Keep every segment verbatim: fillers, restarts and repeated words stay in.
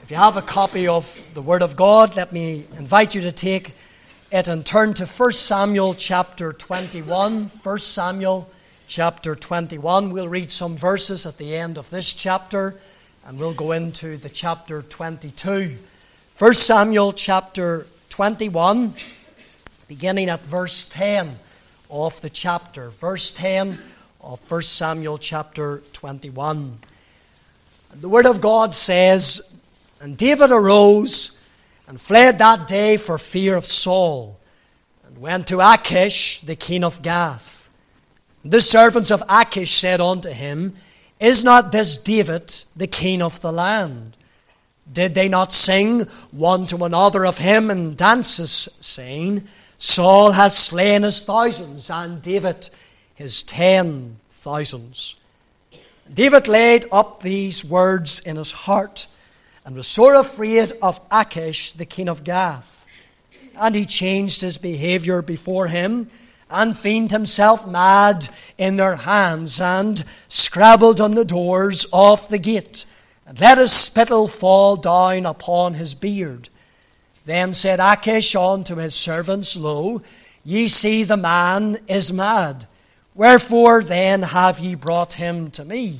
If you have a copy of the Word of God, let me invite you to take it and turn to First Samuel chapter twenty-one. First Samuel chapter twenty-one. We'll read some verses at the end of this chapter, and we'll go into the chapter twenty-two. First Samuel chapter twenty-one, beginning at verse ten of the chapter. Verse ten of First Samuel chapter twenty-one. And the Word of God says, "And David arose and fled that day for fear of Saul, and went to Achish the king of Gath. And the servants of Achish said unto him, Is not this David the king of the land? Did they not sing one to another of him in dances, saying, Saul has slain his thousands, and David his ten thousands? David laid up these words in his heart, and was sore afraid of Achish the king of Gath. And he changed his behavior before him, and feigned himself mad in their hands, and scrabbled on the doors of the gate, and let his spittle fall down upon his beard. Then said Achish unto his servants, Lo, ye see the man is mad. Wherefore then have ye brought him to me?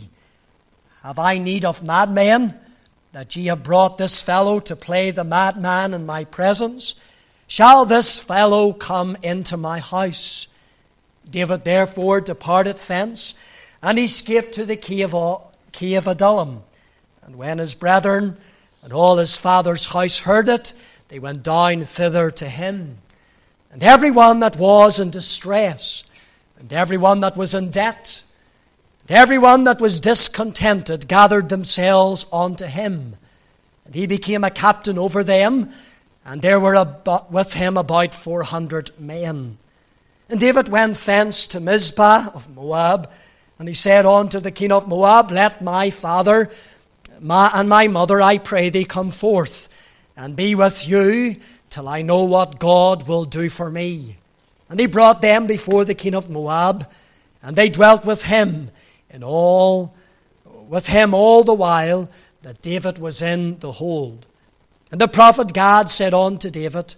Have I need of madmen, that ye have brought this fellow to play the madman in my presence? Shall this fellow come into my house? David therefore departed thence, and he escaped to the cave of Adullam. And when his brethren and all his father's house heard it, they went down thither to him. And every one that was in distress, and every one that was in debt, and every one that was discontented gathered themselves unto him. And he became a captain over them, and there were about, with him about four hundred men. And David went thence to Mizpah of Moab, and he said unto the king of Moab, Let my father my, and my mother, I pray thee, come forth, and be with you, till I know what God will do for me. And he brought them before the king of Moab, and they dwelt with him in all, with him all the while that David was in the hold. And the prophet Gad said unto David,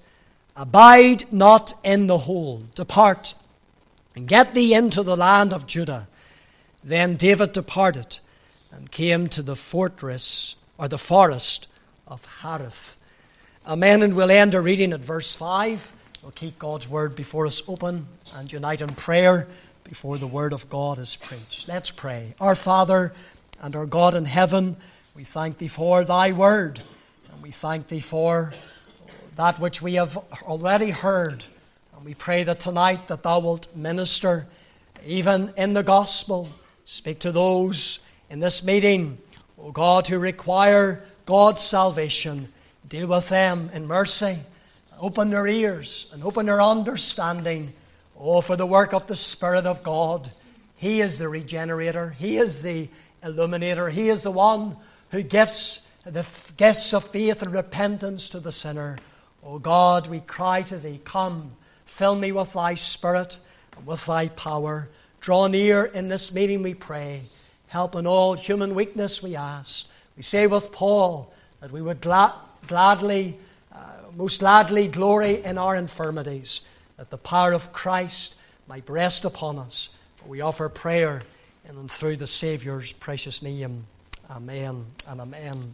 Abide not in the hold, depart, and get thee into the land of Judah. Then David departed, and came to the fortress, or the forest of Hareth. Amen. And we'll end our reading at verse five. We'll keep God's word before us open, and unite in prayer before the word of God is preached. Let's pray. Our Father and our God in heaven, we thank thee for thy word, and we thank thee for that which we have already heard. And we pray that tonight that thou wilt minister even in the gospel. Speak to those in this meeting, O God, who require God's salvation. Deal with them in mercy. Open their ears and open their understanding. Oh, for the work of the Spirit of God. He is the regenerator. He is the illuminator. He is the one who gives the gifts of faith and repentance to the sinner. O God, we cry to thee, come, fill me with thy Spirit and with thy power. Draw near in this meeting, we pray. Help in all human weakness, we ask. We say with Paul that we would gla- gladly, uh, most gladly glory in our infirmities, that the power of Christ might rest upon us. For we offer prayer in and through the Saviour's precious name. Amen and amen.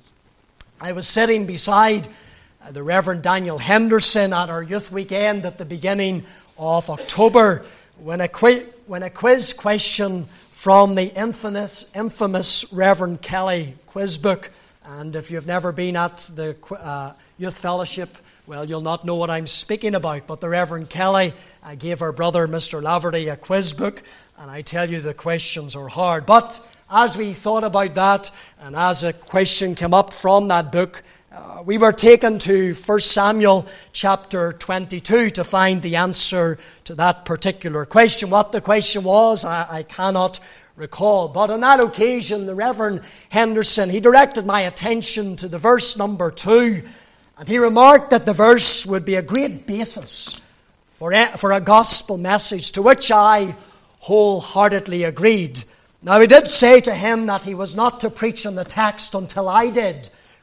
I was sitting beside uh, the Reverend Daniel Henderson at our youth weekend at the beginning of October when a, qui- when a quiz question from the infamous, infamous Reverend Kelly quiz book. And if you've never been at the uh, youth fellowship, well, you'll not know what I'm speaking about. But the Reverend Kelly uh, gave her brother, Mister Laverty, a quiz book. And I tell you, the questions are hard. But as we thought about that, and as a question came up from that book, uh, we were taken to First Samuel chapter twenty-two to find the answer to that particular question. What the question was, I, I cannot recall. But on that occasion, the Reverend Henderson, he directed my attention to the verse number two. And he remarked that the verse would be a great basis for a, for a gospel message, to which I wholeheartedly agreed. Now, he did say to him that he was not to preach on the text until I did,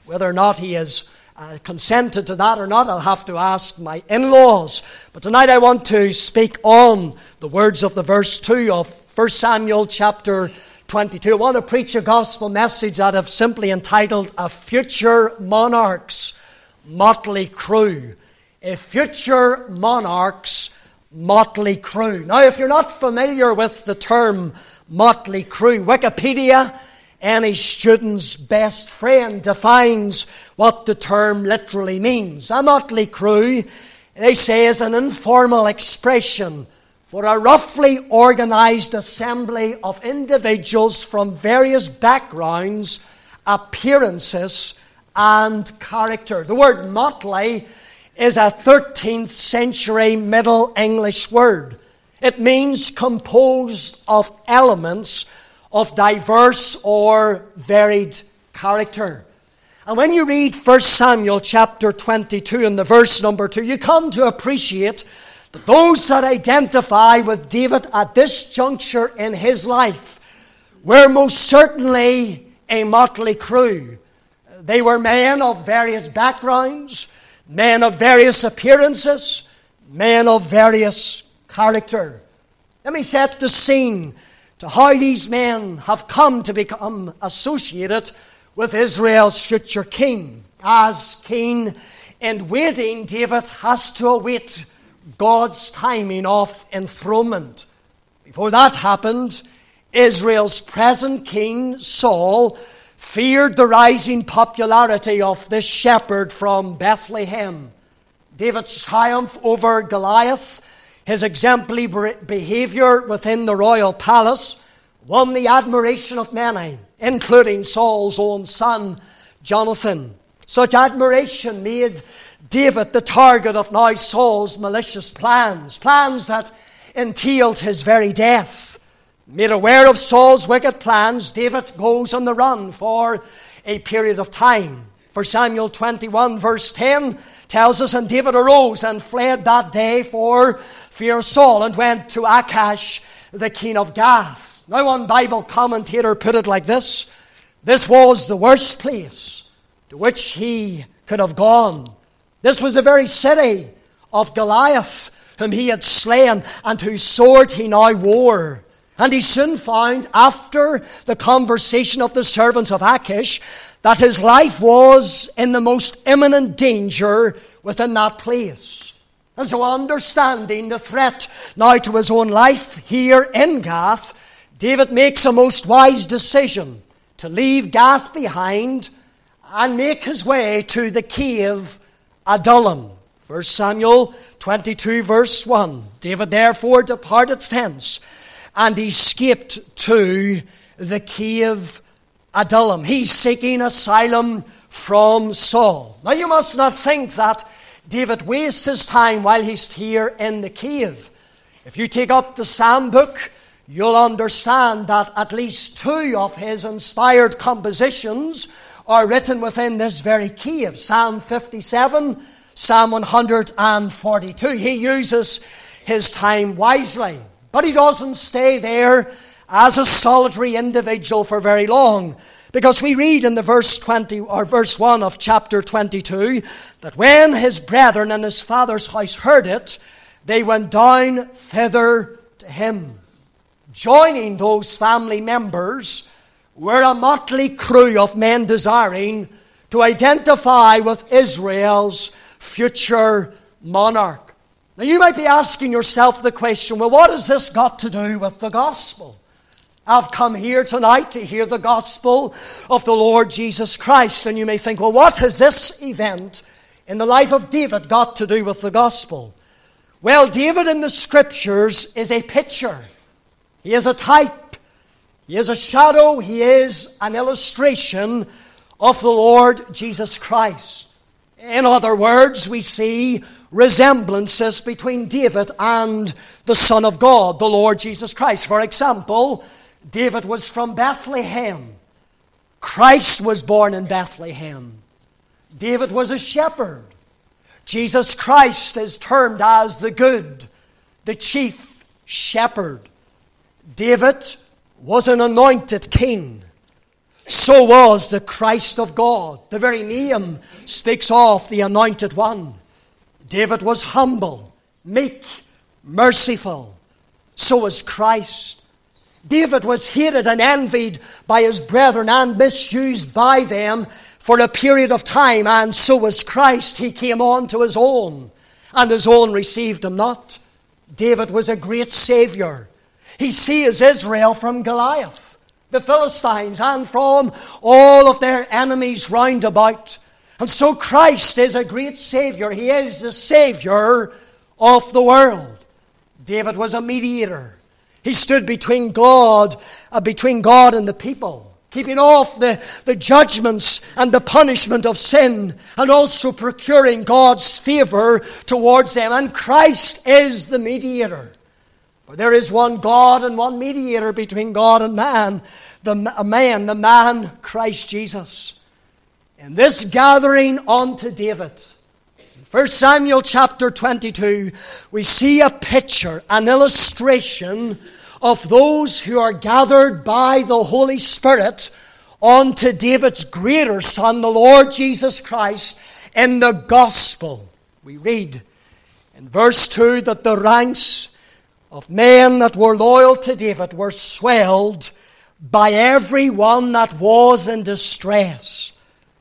Whether or not he has uh, consented to that or not, I'll have to ask my in-laws. But tonight I want to speak on the words of the verse two of First Samuel chapter twenty-two. I want to preach a gospel message that I've simply entitled A Future Monarch's Motley Crew. A Future Monarch's Motley Crew. Now, if you're not familiar with the term motley crew, Wikipedia, any student's best friend, defines what the term literally means. A motley crew, they say, is an informal expression for a roughly organized assembly of individuals from various backgrounds, appearances, and character. The word motley is a thirteenth century Middle English word. It means composed of elements of diverse or varied character. And when you read First Samuel chapter twenty-two and the verse number two, you come to appreciate that those that identify with David at this juncture in his life were most certainly a motley crew. They were men of various backgrounds, men of various appearances, men of various character. Let me set the scene to how these men have come to become associated with Israel's future king. As king in waiting, David has to await God's timing of enthronement. Before that happened, Israel's present king, Saul, feared the rising popularity of this shepherd from Bethlehem. David's triumph over Goliath, his exemplary behavior within the royal palace, won the admiration of many, including Saul's own son, Jonathan. Such admiration made David the target of now Saul's malicious plans, plans that entailed his very death. Made aware of Saul's wicked plans, David goes on the run for a period of time. First Samuel twenty-one verse ten tells us, and David arose and fled that day for fear of Saul and went to Achash, the king of Gath. Now one Bible commentator put it like this: this was the worst place to which he could have gone. This was the very city of Goliath, whom he had slain and whose sword he now wore. And he soon found, after the conversation of the servants of Achish, that his life was in the most imminent danger within that place. And so, understanding the threat now to his own life here in Gath, David makes a most wise decision to leave Gath behind and make his way to the cave Adullam. First Samuel twenty-two verse one. David therefore departed thence and escaped to the cave Adullam. He's seeking asylum from Saul. Now you must not think that David wastes his time while he's here in the cave. If you take up the Psalm book, you'll understand that at least two of his inspired compositions are written within this very cave. Psalm fifty-seven, Psalm one hundred forty-two. He uses his time wisely. But he doesn't stay there as a solitary individual for very long, because we read in the verse twenty or verse one of chapter twenty-two that when his brethren and his father's house heard it, they went down thither to him. Joining those family members were a motley crew of men desiring to identify with Israel's future monarch. Now you might be asking yourself the question, well, what has this got to do with the gospel? I've come here tonight to hear the gospel of the Lord Jesus Christ. And you may think, well, what has this event in the life of David got to do with the gospel? Well, David in the Scriptures is a picture. He is a type. He is a shadow. He is an illustration of the Lord Jesus Christ. In other words, we see resemblances between David and the Son of God, the Lord Jesus Christ. For example, David was from Bethlehem. Christ was born in Bethlehem. David was a shepherd. Jesus Christ is termed as the good, the chief shepherd. David was an anointed king. So was the Christ of God. The very name speaks of the Anointed One. David was humble, meek, merciful. So was Christ. David was hated and envied by his brethren and misused by them for a period of time, and so was Christ. He came on to his own, and his own received him not. David was a great Savior. He saves Israel from Goliath, the Philistines, and from all of their enemies round about. And so Christ is a great Savior. He is the Savior of the world. David was a mediator. He stood between God, uh, between God and the people, keeping off the, the judgments and the punishment of sin, and also procuring God's favor towards them. And Christ is the mediator. For there is one God and one mediator between God and man, the man, the man, Christ Jesus. In this gathering unto David, in First Samuel chapter twenty-two, we see a picture, an illustration of those who are gathered by the Holy Spirit unto David's greater Son, the Lord Jesus Christ, in the gospel. We read in verse two that the ranks of men that were loyal to David were swelled by every one that was in distress,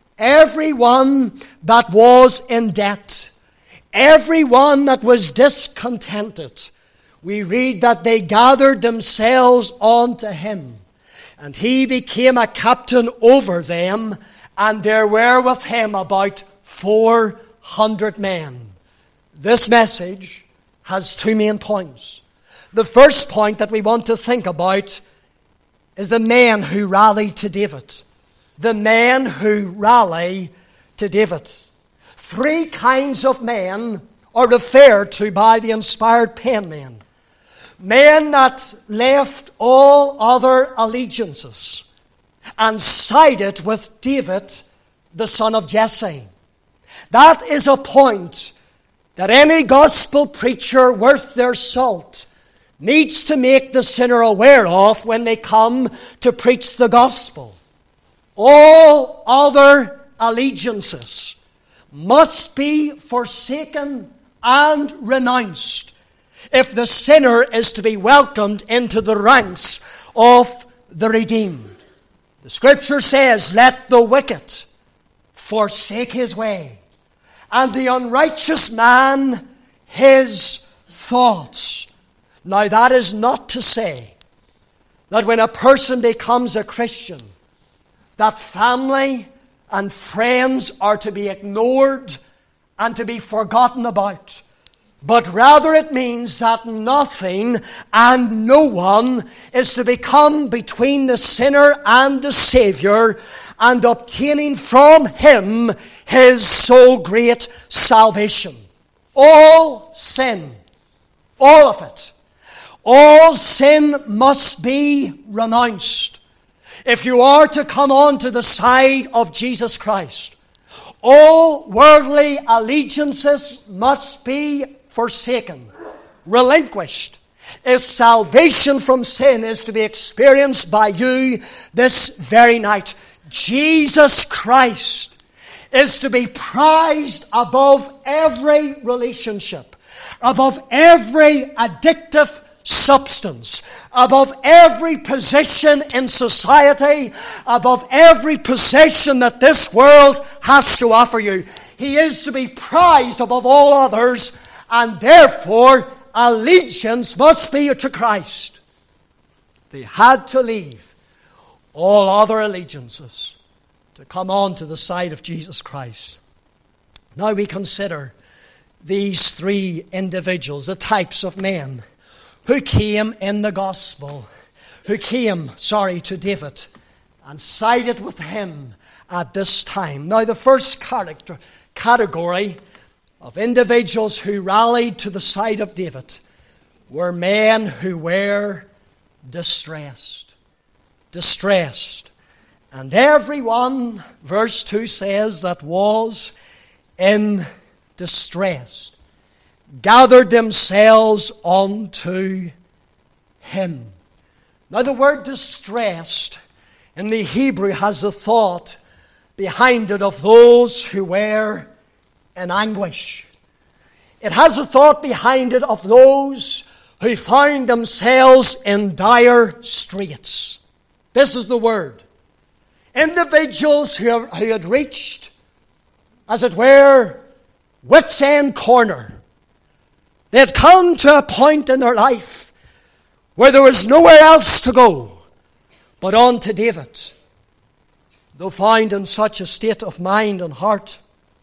every one that was in debt, every one that was discontented. We read that they gathered themselves unto him, and he became a captain over them, and there were with him about four hundred men. This message has two main points. The first point that we want to think about is the men who rallied to David. The men who rally to David. Three kinds of men are referred to by the inspired penman. Men that left all other allegiances and sided with David, the son of Jesse. That is a point that any gospel preacher worth their salt needs to make the sinner aware of when they come to preach the gospel. All other allegiances must be forsaken and renounced if the sinner is to be welcomed into the ranks of the redeemed. The Scripture says, "Let the wicked forsake his way, and the unrighteous man his thoughts." Now that is not to say that when a person becomes a Christian, that family and friends are to be ignored and to be forgotten about. But rather it means that nothing and no one is to become between the sinner and the Savior and obtaining from him his so great salvation. All sin, all of it, all sin must be renounced if you are to come on to the side of Jesus Christ. All worldly allegiances must be forsaken, relinquished, if salvation from sin is to be experienced by you this very night. Jesus Christ is to be prized above every relationship, above every addictive substance, above every position in society, above every possession that this world has to offer you. He is to be prized above all others, and therefore allegiance must be to Christ. They had to leave all other allegiances to come on to the side of Jesus Christ. Now we consider these three individuals, the types of men who came in the gospel, who came, sorry, to David and sided with him at this time. Now the first character, category of individuals who rallied to the side of David were men who were distressed. Distressed. And everyone, verse two says, that was in distress gathered themselves unto him. Now the word distressed in the Hebrew has the thought behind it of those who were in anguish. It has a thought behind it of those who found themselves in dire straits. This is the word. Individuals who, have, who had reached, as it were, wit's end corner. They had come to a point in their life where there was nowhere else to go but on to David. Though found in such a state of mind and heart,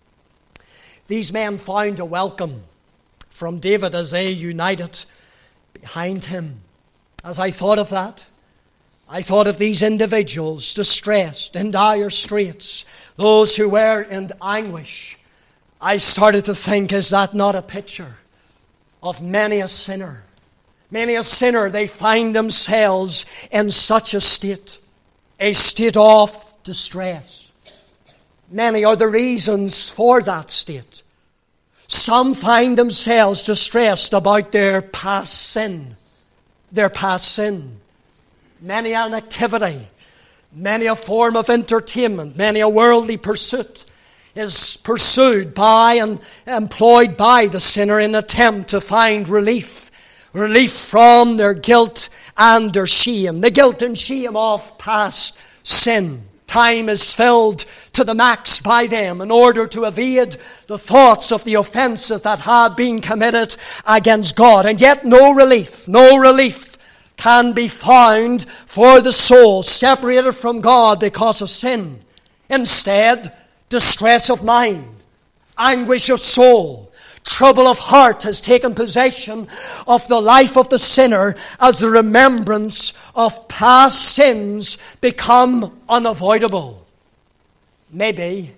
these men found a welcome from David as they united behind him. As I thought of that, I thought of these individuals distressed, in dire straits, those who were in anguish. I started to think, is that not a picture of many a sinner? Many a sinner, they find themselves in such a state, a state of distress. Many are the reasons for that state. Some find themselves distressed about their past sin, their past sin. Many an activity, many a form of entertainment, many a worldly pursuit is pursued by and employed by the sinner in an attempt to find relief, relief from their guilt and their shame, the guilt and shame of past sin. Time is filled to the max by them in order to evade the thoughts of the offenses that have been committed against God. And yet no relief, no relief can be found for the soul separated from God because of sin. Instead, distress of mind, anguish of soul, trouble of heart has taken possession of the life of the sinner as the remembrance of past sins become unavoidable. Maybe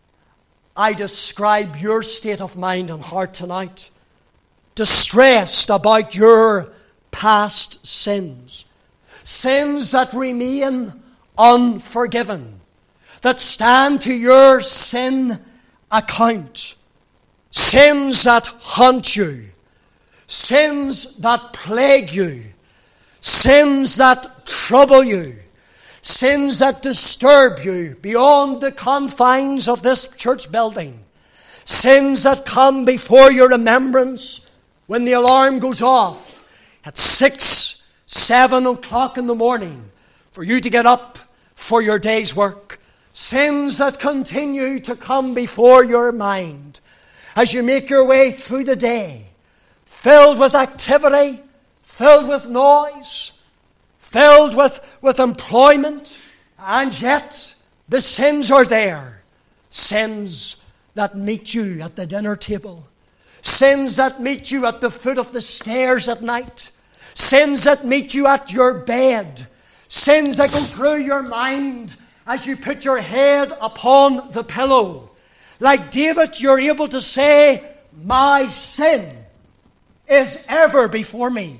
I describe your state of mind and heart tonight, distressed about your past sins, sins that remain unforgiven, that stand to your sin account, sins that haunt you, sins that plague you, sins that trouble you, sins that disturb you beyond the confines of this church building, sins that come before your remembrance when the alarm goes off at six, seven o'clock in the morning for you to get up for your day's work. Sins that continue to come before your mind as you make your way through the day, filled with activity, filled with noise, filled with, with employment, and yet the sins are there. Sins that meet you at the dinner table. Sins that meet you at the foot of the stairs at night. Sins that meet you at your bed. Sins that go through your mind as you put your head upon the pillow. Like David, you're able to say, my sin is ever before me.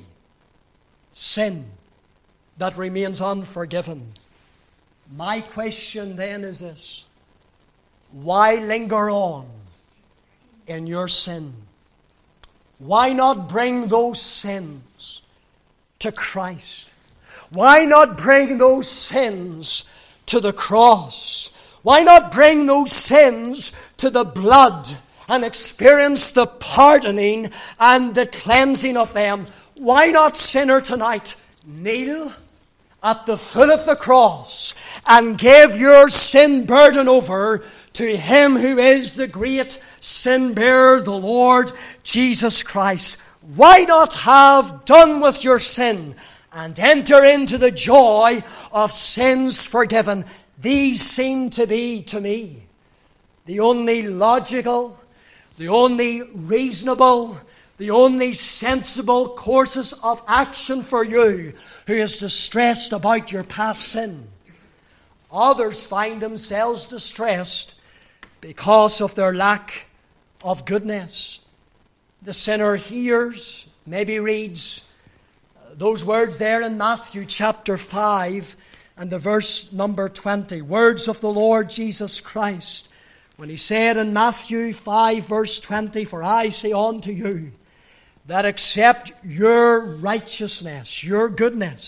Sin that remains unforgiven. My question then is this: why linger on in your sin? Why not bring those sins to Christ? Why not bring those sins to the cross? Why not bring those sins to the blood and experience the pardoning and the cleansing of them? Why not, sinner, tonight kneel at the foot of the cross and give your sin burden over to Him who is the great sin bearer, the Lord Jesus Christ? Why not have done with your sin and enter into the joy of sins forgiven? These seem to be, to me, the only logical, the only reasonable, the only sensible courses of action for you who is distressed about your past sin. Others find themselves distressed because of their lack of goodness. The sinner hears, maybe reads those words there in Matthew chapter five and the verse number twenty. Words of the Lord Jesus Christ, when He said in Matthew five verse twenty, for I say unto you, that except your righteousness, your goodness,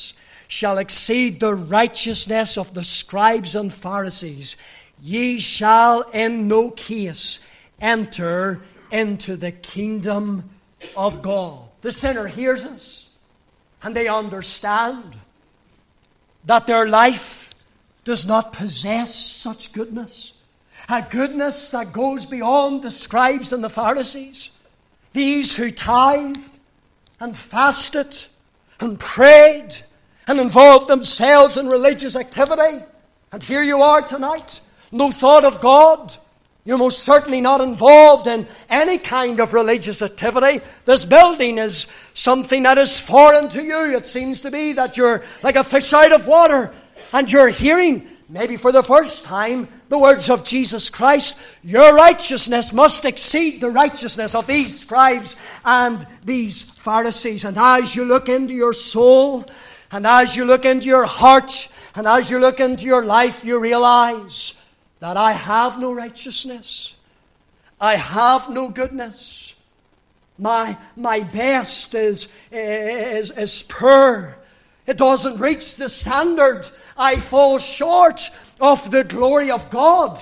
shall exceed the righteousness of the scribes and Pharisees, ye shall in no case enter into the kingdom of God. The sinner hears us, and they understand that their life does not possess such goodness, a goodness that goes beyond the scribes and the Pharisees, these who tithed and fasted and prayed and involved themselves in religious activity. And here you are tonight, no thought of God. You're most certainly not involved in any kind of religious activity. This building is something that is foreign to you. It seems to be that you're like a fish out of water, and you're hearing, maybe for the first time, the words of Jesus Christ. Your righteousness must exceed the righteousness of these scribes and these Pharisees. And as you look into your soul, and as you look into your heart, and as you look into your life, you realize that I have no righteousness. I have no goodness. My, my best is, is, is poor. It doesn't reach the standard. I fall short of the glory of God.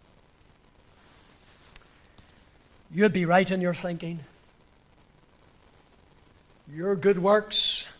You'd be right in your thinking. Your good works,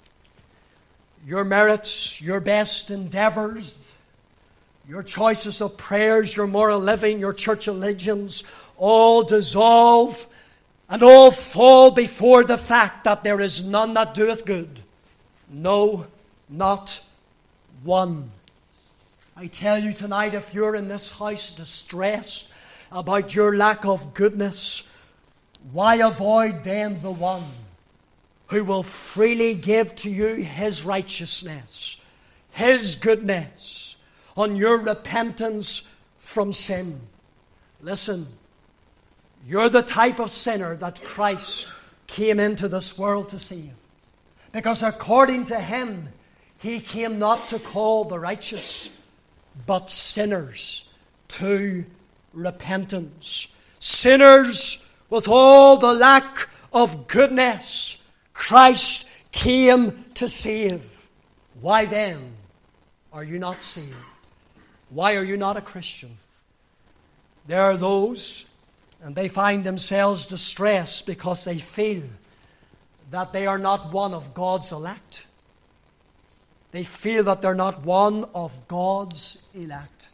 your merits, your best endeavors, your choices of prayers, your moral living, your church allegiance, all dissolve and all fall before the fact that there is none that doeth good. No, not one. I tell you tonight, if you're in this house distressed about your lack of goodness, why avoid then the one who will freely give to you His righteousness, His goodness, on your repentance from sin? Listen, you're the type of sinner that Christ came into this world to save. Because according to Him, He came not to call the righteous, but sinners to repentance. Sinners with all the lack of goodness, Christ came to save. Why then are you not saved? Why are you not a Christian? There are those, and they find themselves distressed because they feel that they are not one of God's elect. They feel that they're not one of God's elect.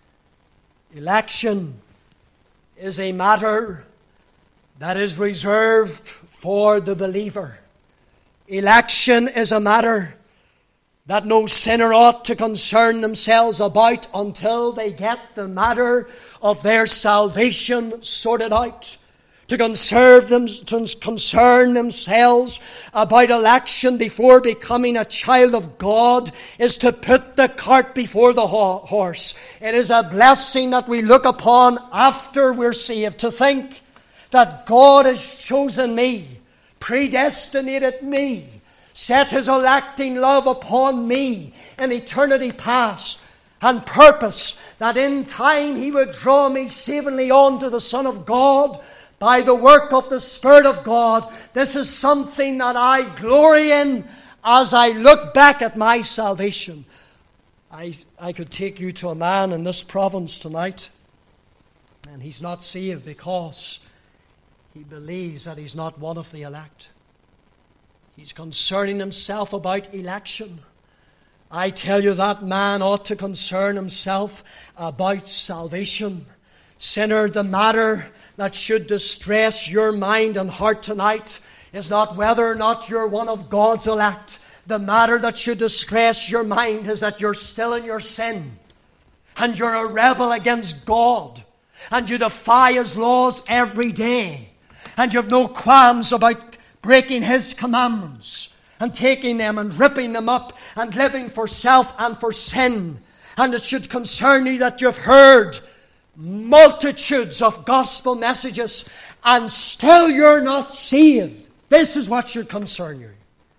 Election is a matter that is reserved for the believer. Election is a matter that no sinner ought to concern themselves about until they get the matter of their salvation sorted out. To conserve them, to concern themselves about election before becoming a child of God is to put the cart before the horse. It is a blessing that we look upon after we're saved, to think that God has chosen me, predestinated me, set His electing love upon me in eternity past, and purpose that in time He would draw me savingly on to the Son of God by the work of the Spirit of God. This is something that I glory in as I look back at my salvation. I, I could take you to a man in this province tonight, and he's not saved because he believes that he's not one of the elect. He's concerning himself about election. I tell you, that man ought to concern himself about salvation. Sinner, the matter that should distress your mind and heart tonight is not whether or not you're one of God's elect. The matter that should distress your mind is that you're still in your sin, and you're a rebel against God, and you defy His laws every day, and you have no qualms about breaking His commandments and taking them and ripping them up and living for self and for sin. And it should concern you that you've heard multitudes of gospel messages and still you're not saved. This is what should concern you.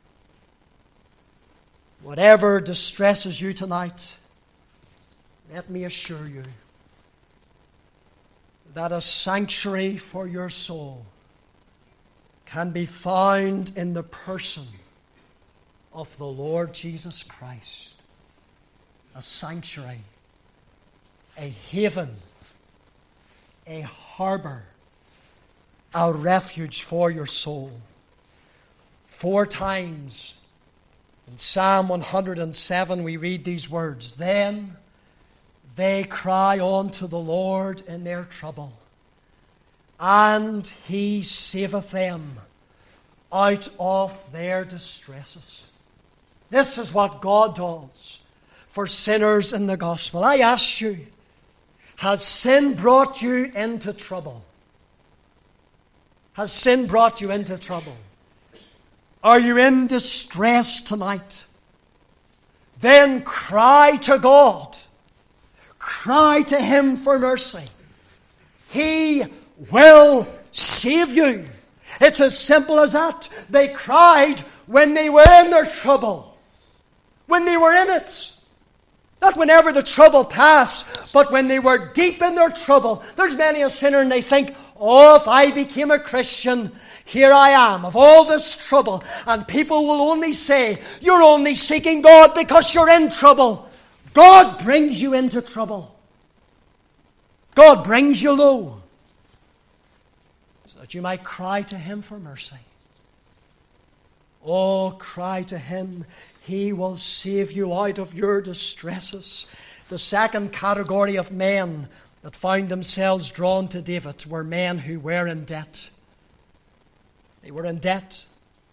Whatever distresses you tonight, let me assure you that a sanctuary for your soul can be found in the person of the Lord Jesus Christ, a sanctuary, a haven, a harbor, a refuge for your soul. Four times in Psalm one hundred seven we read these words, "Then they cry unto the Lord in their trouble, and He saveth them out of their distresses." This is what God does for sinners in the gospel. I ask you, has sin brought you into trouble? Has sin brought you into trouble? Are you in distress tonight? Then cry to God. Cry to Him for mercy. He will save you. It's as simple as that. They cried when they were in their trouble. When they were in it. Not whenever the trouble passed, but when they were deep in their trouble. There's many a sinner and they think, oh, if I became a Christian, here I am, of all this trouble. And people will only say, you're only seeking God because you're in trouble. God brings you into trouble. God brings you low, so that you might cry to Him for mercy. Oh, cry to Him. He will save you out of your distresses. The second category of men that found themselves drawn to David were men who were in debt. They were in debt.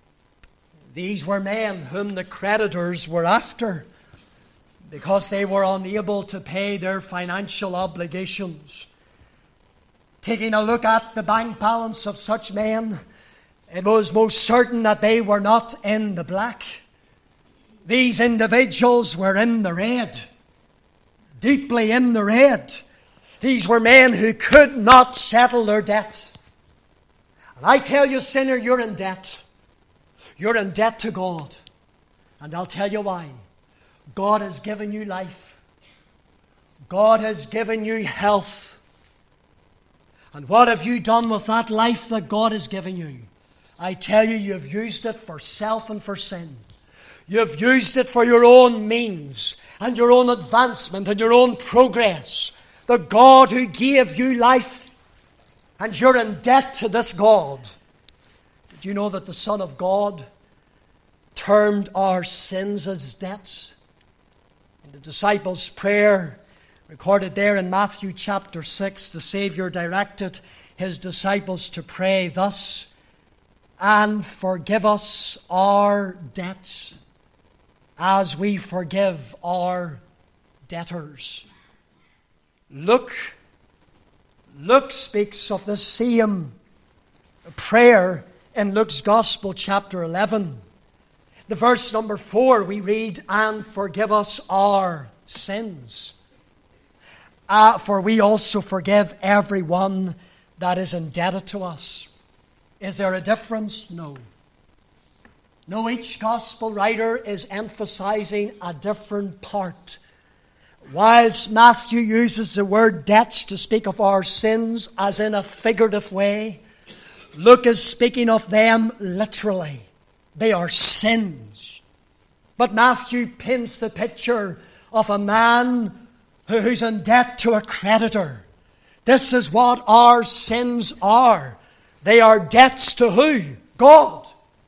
These were men whom the creditors were after because they were unable to pay their financial obligations. Taking a look at the bank balance of such men, it was most certain that they were not in the black. These individuals were in the red, deeply in the red. These were men who could not settle their debt. And I tell you, sinner, you're in debt. You're in debt to God. And I'll tell you why. God has given you life. God has given you health. And what have you done with that life that God has given you? I tell you, you've used it for self and for sin. You've used it for your own means and your own advancement and your own progress. The God who gave you life, and you're in debt to this God. Did you know that the Son of God termed our sins as debts? In the disciples' prayer, recorded there in Matthew chapter six, the Savior directed His disciples to pray thus, "And forgive us our debts, as we forgive our debtors." Luke, Luke speaks of the same prayer in Luke's Gospel, chapter eleven. The verse number four, we read, "And forgive us our sins, uh, for we also forgive everyone that is indebted to us." Is there a difference? No. No, each gospel writer is emphasizing a different part. Whilst Matthew uses the word debts to speak of our sins as in a figurative way, Luke is speaking of them literally. They are sins. But Matthew paints the picture of a man who's in debt to a creditor. This is what our sins are. They are debts to who? God.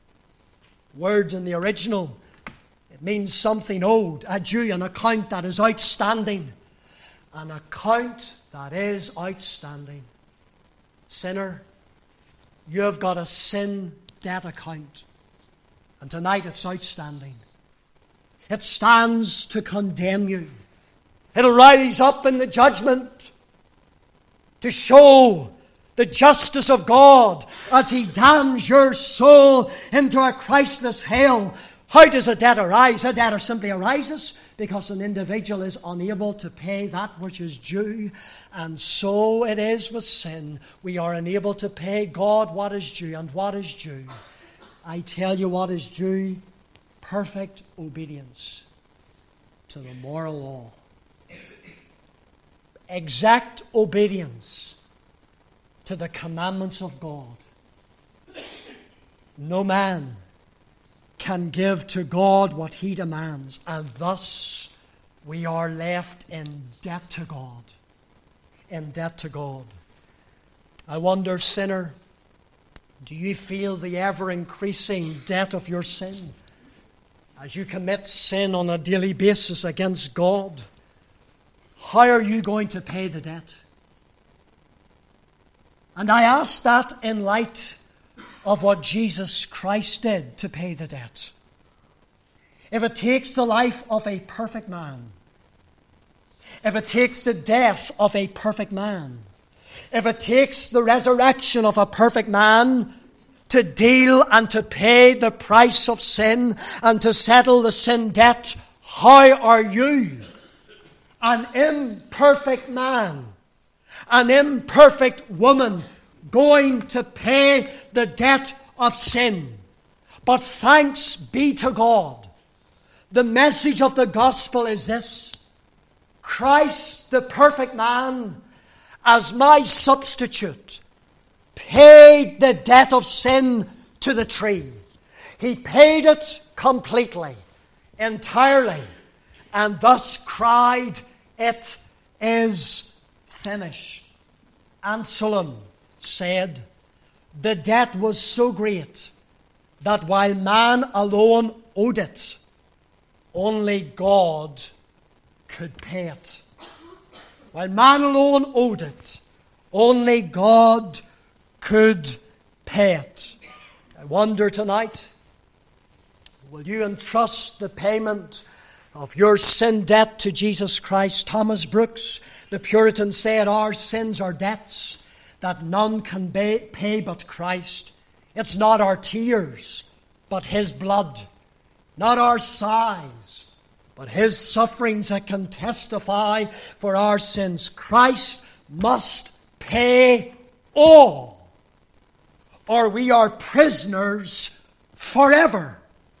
Word in the original, it means something owed, a due, an account that is outstanding. An account that is outstanding. Sinner, you have got a sin debt account. And tonight it's outstanding. It stands to condemn you. It'll rise up in the judgment to show the justice of God as He damns your soul into a Christless hell. How does a debt arise? A debtor simply arises because an individual is unable to pay that which is due. And so it is with sin. We are unable to pay God what is due. And what is due? I tell you what is due. Perfect obedience to the moral law. Exact obedience to the commandments of God. No man can give to God what he demands, and thus we are left in debt to God. In debt to God. I wonder, sinner, do you feel the ever-increasing debt of your sin as you commit sin on a daily basis against God? How are you going to pay the debt? And I ask that in light of what Jesus Christ did to pay the debt. If it takes the life of a perfect man, if it takes the death of a perfect man, if it takes the resurrection of a perfect man to deal and to pay the price of sin and to settle the sin debt, how are you, an imperfect man, an imperfect woman, going to pay the debt of sin? But thanks be to God, the message of the gospel is this: Christ, the perfect man, as my substitute, paid the debt of sin to the tree. He paid it completely, entirely, and thus cried, "It is finished." Anselm said, the debt was so great that while man alone owed it, only God could pay it. While man alone owed it, only God could pay it. I wonder tonight, will you entrust the payment of your sin debt to Jesus Christ? Thomas Brooks, the Puritan, said, our sins are debts that none can pay but Christ. It's not our tears, but his blood. Not our sighs, but his sufferings that can testify for our sins. Christ must pay all, or we are prisoners forever.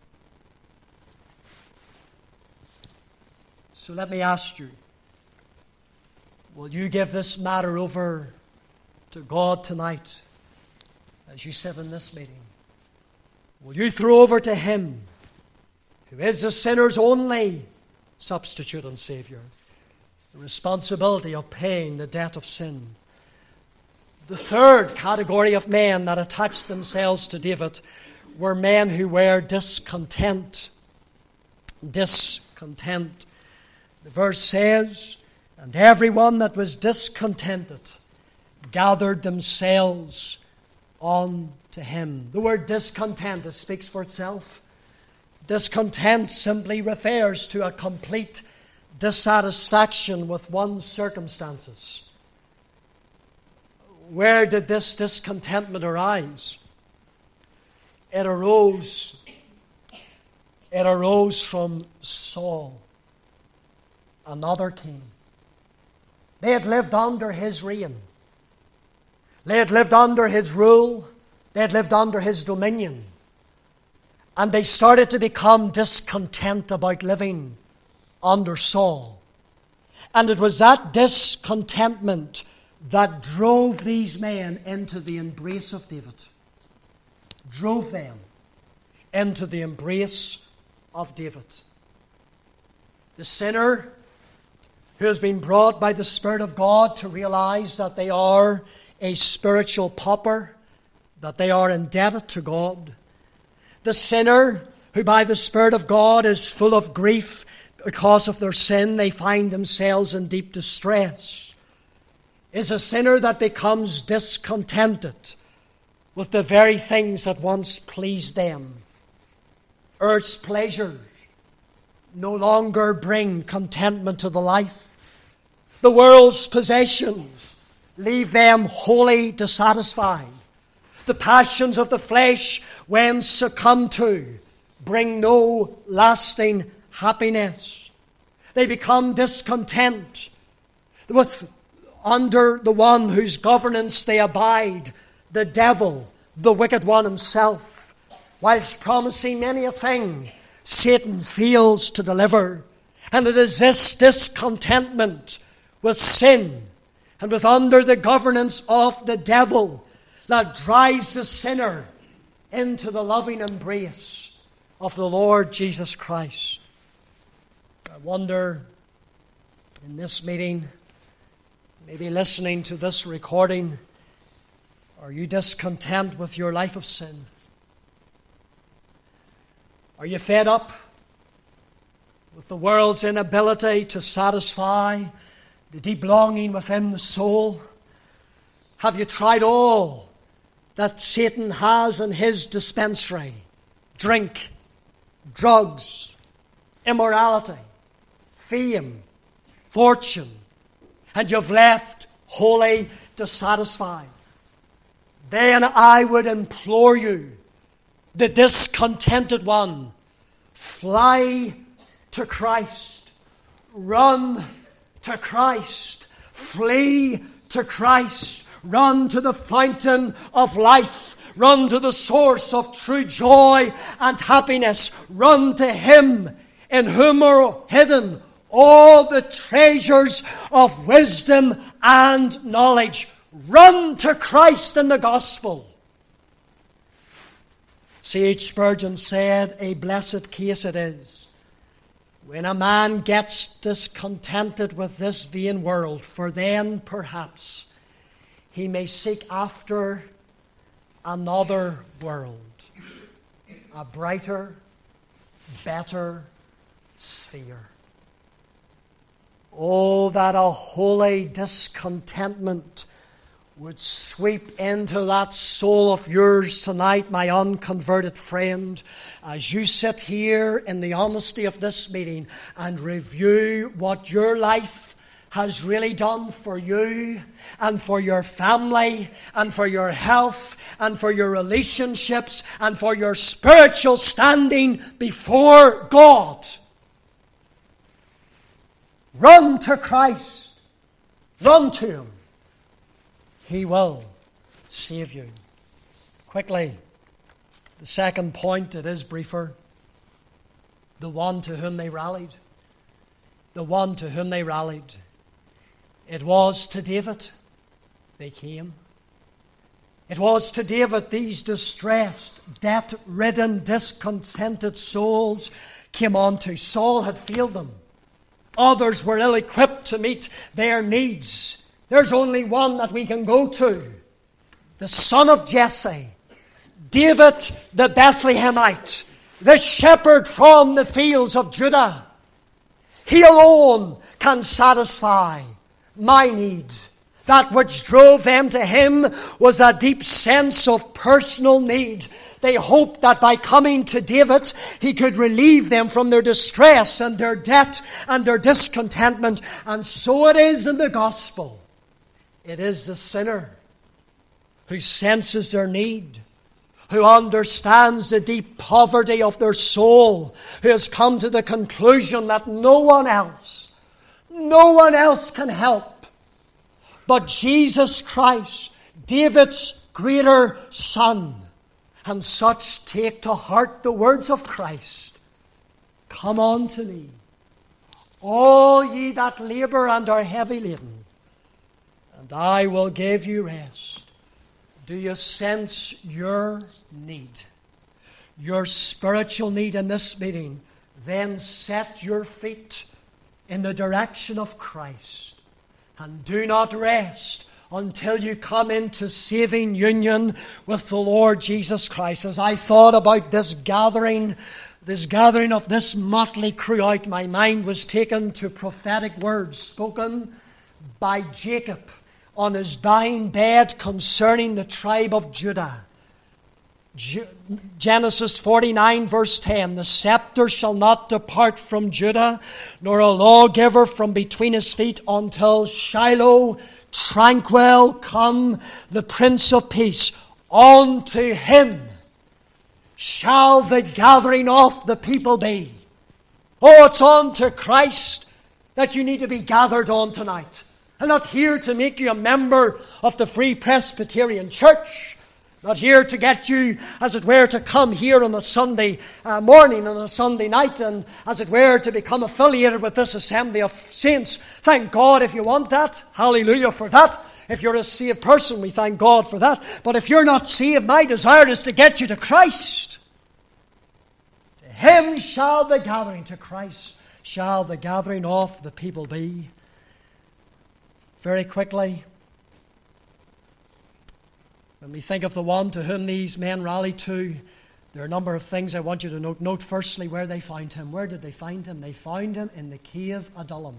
So let me ask you, will you give this matter over to God tonight as you sit in this meeting? Will you throw over to him, who is the sinner's only substitute and Savior, the responsibility of paying the debt of sin? The third category of men that attached themselves to David were men who were discontent. Discontent. The verse says, and everyone that was discontented gathered themselves unto him. The word discontent, it speaks for itself. Discontent simply refers to a complete dissatisfaction with one's circumstances. Where did this discontentment arise? It arose, it arose from Saul, another king. They had lived under his reign. They had lived under his rule. They had lived under his dominion. And they started to become discontent about living under Saul. And it was that discontentment that drove these men into the embrace of David. Drove them into the embrace of David. The sinner who has been brought by the Spirit of God to realize that they are a spiritual pauper, that they are indebted to God. The sinner who by the Spirit of God is full of grief because of their sin, they find themselves in deep distress, is a sinner that becomes discontented with the very things that once pleased them. Earth's pleasures no longer bring contentment to the life. The world's possessions leave them wholly dissatisfied. The passions of the flesh, when succumbed to, bring no lasting happiness. They become discontent with under the one whose governance they abide, the devil, the wicked one himself. Whilst promising many a thing, Satan fails to deliver. And it is this discontentment with sin and with under the governance of the devil that drives the sinner into the loving embrace of the Lord Jesus Christ. I wonder, in this meeting, maybe listening to this recording, are you discontent with your life of sin? Are you fed up with the world's inability to satisfy the deep longing within the soul? Have you tried all that Satan has in his dispensary? Drink, drugs, immorality, fame, fortune, and you've left wholly dissatisfied. Then I would implore you, the discontented one, fly to Christ. Run to Christ. Flee to Christ. Run to the fountain of life. Run to the source of true joy and happiness. Run to Him in whom are hidden all the treasures of wisdom and knowledge. Run to Christ in the gospel. C H Spurgeon said, a blessed case it is when a man gets discontented with this vain world, for then perhaps he may seek after another world, a brighter, better sphere. Oh, that a holy discontentment would sweep into that soul of yours tonight, my unconverted friend, as you sit here in the honesty of this meeting and review what your life has really done for you and for your family and for your health and for your relationships and for your spiritual standing before God. Run to Christ. Run to Him. He will save you. Quickly, the second point, it is briefer. The one to whom they rallied. The one to whom they rallied. It was to David they came. It was to David these distressed, debt-ridden, discontented souls came on to. Saul had failed them. Others were ill-equipped to meet their needs. There's only one that we can go to. The son of Jesse, David the Bethlehemite, the shepherd from the fields of Judah. He alone can satisfy my need. That which drove them to him was a deep sense of personal need. They hoped that by coming to David, he could relieve them from their distress and their debt and their discontentment. And so it is in the gospel. It is the sinner who senses their need, who understands the deep poverty of their soul, who has come to the conclusion that no one else, no one else can help but Jesus Christ, David's greater son. And such take to heart the words of Christ. Come unto me, all ye that labor and are heavy laden, and I will give you rest. Do you sense your need? Your spiritual need in this meeting? Then set your feet in the direction of Christ. And do not rest until you come into saving union with the Lord Jesus Christ. As I thought about this gathering, this gathering of this motley crew out, my mind was taken to prophetic words spoken by Jacob on his dying bed concerning the tribe of Judah. Genesis forty-nine verse ten, the scepter shall not depart from Judah, nor a lawgiver from between his feet, until Shiloh tranquil come the Prince of Peace. Unto him shall the gathering of the people be. Oh, it's unto Christ that you need to be gathered on tonight. I'm not here to make you a member of the Free Presbyterian Church. Not here to get you, as it were, to come here on a Sunday uh, morning and a Sunday night and, as it were, to become affiliated with this assembly of saints. Thank God if you want that. Hallelujah for that. If you're a saved person, we thank God for that. But if you're not saved, my desire is to get you to Christ. To him shall the gathering, to Christ shall the gathering of the people be. Very quickly, when we think of the one to whom these men rallied to, there are a number of things I want you to note. Note firstly where they found him. Where did they find him? They found him in the cave Adullam.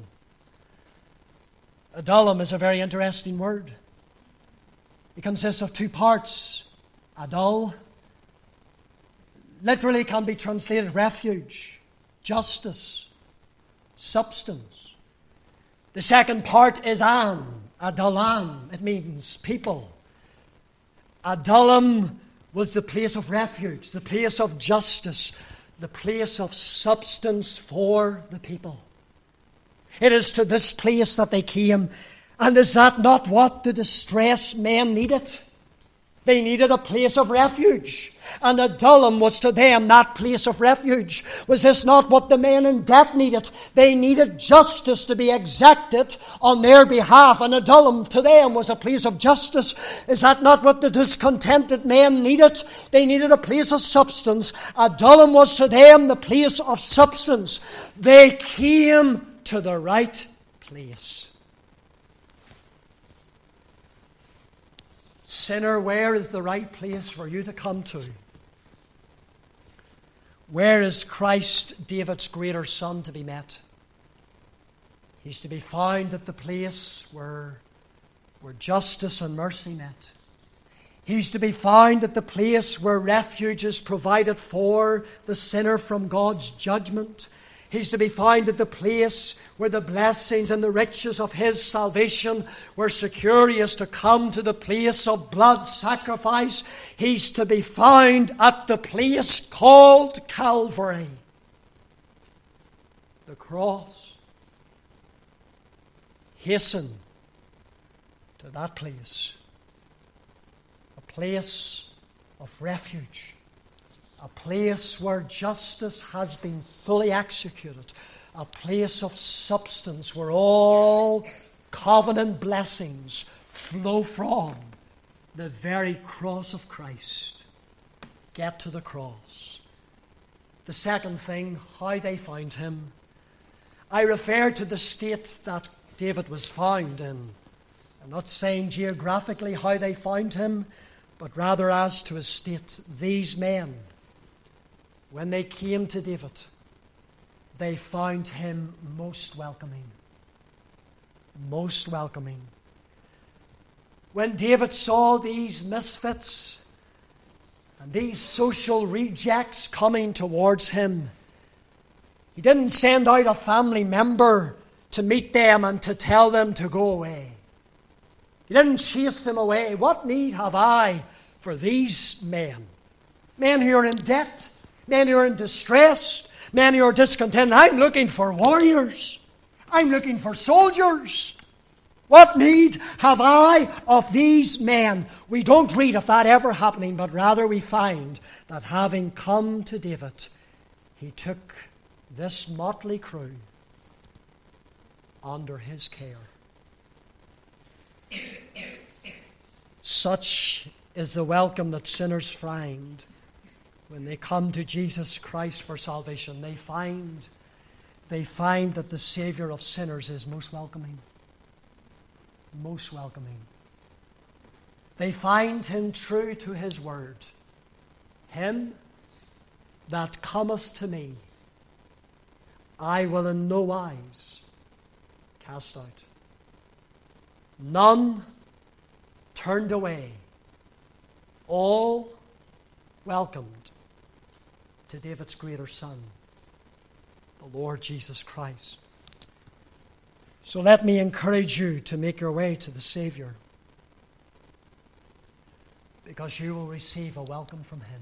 Adullam is a very interesting word. It consists of two parts. Adul literally can be translated refuge, justice, substance. The second part is an, Adullam. It means people. Adullam was the place of refuge, the place of justice, the place of substance for the people. It is to this place that they came. And is that not what the distressed men needed? They needed a place of refuge. And Adullam was to them that place of refuge. Was this not what the men in debt needed? They needed justice to be exacted on their behalf. And Adullam to them was a place of justice. Is that not what the discontented men needed? They needed a place of substance. Adullam was to them the place of substance. They came to the right place. Sinner, where is the right place for you to come to? Where is Christ, David's greater son, to be met? He's to be found at the place where, where justice and mercy met. He's to be found at the place where refuge is provided for the sinner from God's judgment. He's to be found at the place where the blessings and the riches of his salvation were secure. He is to come to the place of blood sacrifice. He's to be found at the place called Calvary, the cross. Hasten to that place, a place of refuge. A place where justice has been fully executed. A place of substance where all covenant blessings flow from the very cross of Christ. Get to the cross. The second thing, how they found him. I refer to the state that David was found in. I'm not saying geographically how they found him, but rather as to his state. These men, when they came to David, they found him most welcoming. Most welcoming. When David saw these misfits and these social rejects coming towards him, he didn't send out a family member to meet them and to tell them to go away. He didn't chase them away. What need have I for these men? Men who are in debt, men who are in distress, men who are discontented. I'm looking for warriors. I'm looking for soldiers. What need have I of these men? We don't read of that ever happening, but rather we find that having come to David, he took this motley crew under his care. Such is the welcome that sinners find when they come to Jesus Christ for salvation. They find, they find that the Savior of sinners is most welcoming. Most welcoming. They find him true to his word. Him that cometh to me, I will in no wise cast out. None turned away. All welcomed to David's greater son, the Lord Jesus Christ. So let me encourage you to make your way to the Savior, because you will receive a welcome from him.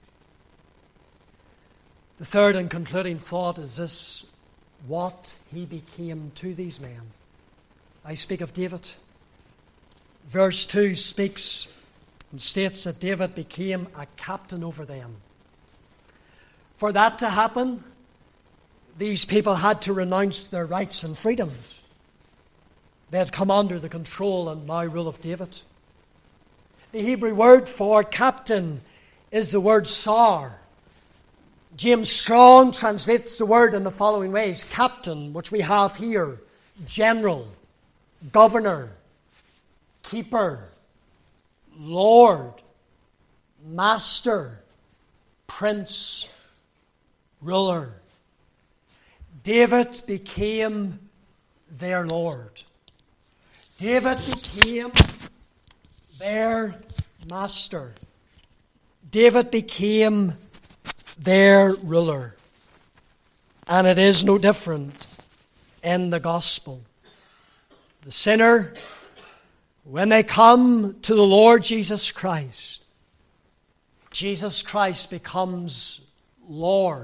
The third and concluding thought is this: what he became to these men. I speak of David. Verse two speaks and states that David became a captain over them. For that to happen, these people had to renounce their rights and freedoms. They had come under the control and now rule of David. The Hebrew word for captain is the word sar. James Strong translates the word in the following ways: captain, which we have here, general, governor, keeper, Lord, master, prince, ruler. David became their Lord. David became their master. David became their ruler. And it is no different in the gospel. The sinner, when they come to the Lord Jesus Christ, Jesus Christ becomes Lord,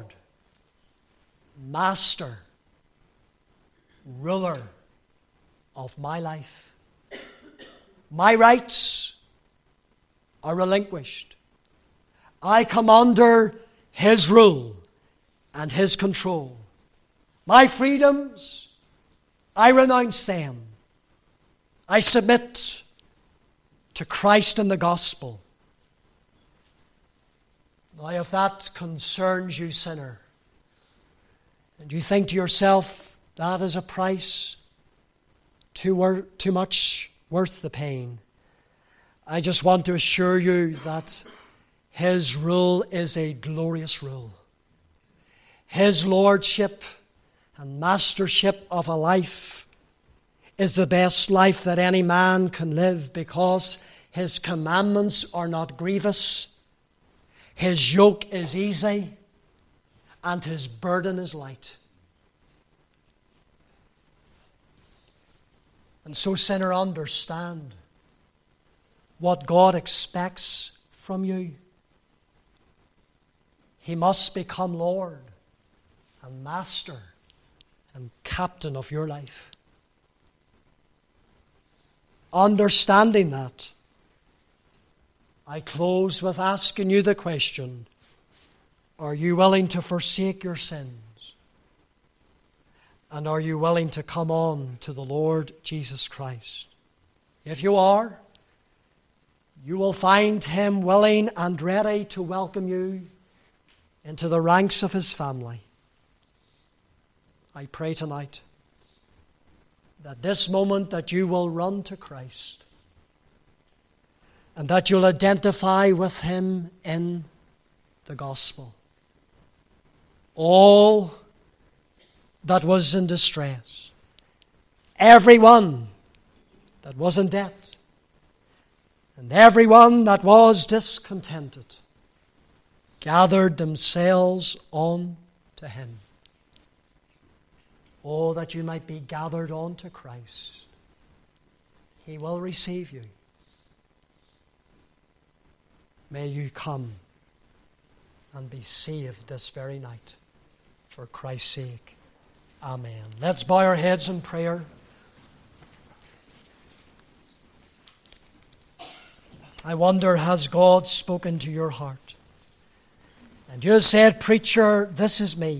master, ruler of my life. My rights are relinquished. I come under His rule and His control. My freedoms, I renounce them. I submit to Christ and the gospel. Now, if that concerns you, sinner, and you think to yourself, that is a price too, wor- too much worth the pain, I just want to assure you that His rule is a glorious rule. His lordship and mastership of a life is the best life that any man can live, because His commandments are not grievous, His yoke is easy, and His burden is light. And so, sinner, understand what God expects from you. He must become Lord and master and captain of your life. Understanding that, I close with asking you the question: are you willing to forsake your sins? And are you willing to come on to the Lord Jesus Christ? If you are, you will find Him willing and ready to welcome you into the ranks of His family. I pray tonight that this moment that you will run to Christ and that you'll identify with Him in the gospel. All that was in distress, everyone that was in debt, and everyone that was discontented, gathered themselves on to Him. Oh, that you might be gathered on to Christ. He will receive you. May you come and be saved this very night for Christ's sake. Amen. Let's bow our heads in prayer. I wonder, has God spoken to your heart? And you said, preacher, this is me.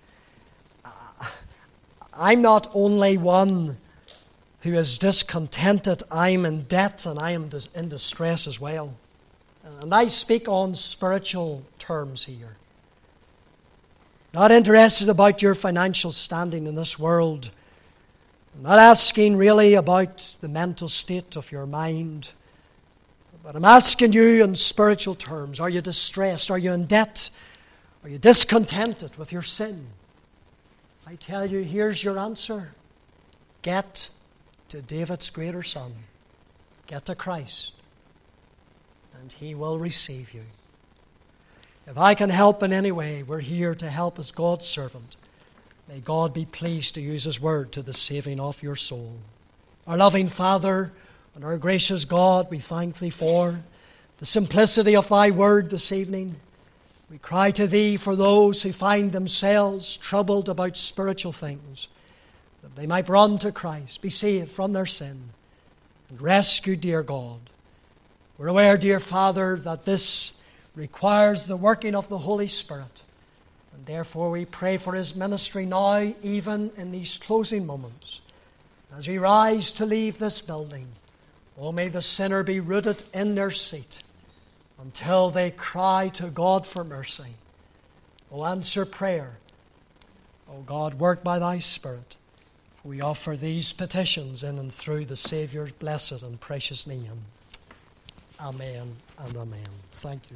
I'm not only one who is discontented, I'm in debt and I am in distress as well. And I speak on spiritual terms here. Not interested about your financial standing in this world. I'm not asking really about the mental state of your mind. But I'm asking you in spiritual terms. Are you distressed? Are you in debt? Are you discontented with your sin? I tell you, here's your answer. Get to David's greater Son. Get to Christ. And He will receive you. If I can help in any way, we're here to help as God's servant. May God be pleased to use His word to the saving of your soul. Our loving Father and our gracious God, we thank Thee for the simplicity of Thy word this evening. We cry to Thee for those who find themselves troubled about spiritual things, that they might run to Christ, be saved from their sin, and rescued, dear God. We're aware, dear Father, that this requires the working of the Holy Spirit. And therefore we pray for His ministry now, even in these closing moments. As we rise to leave this building, oh, may the sinner be rooted in their seat until they cry to God for mercy. O answer prayer. O God, work by thy Spirit. For we offer these petitions in and through the Saviour's blessed and precious name. Amen and amen. Thank you.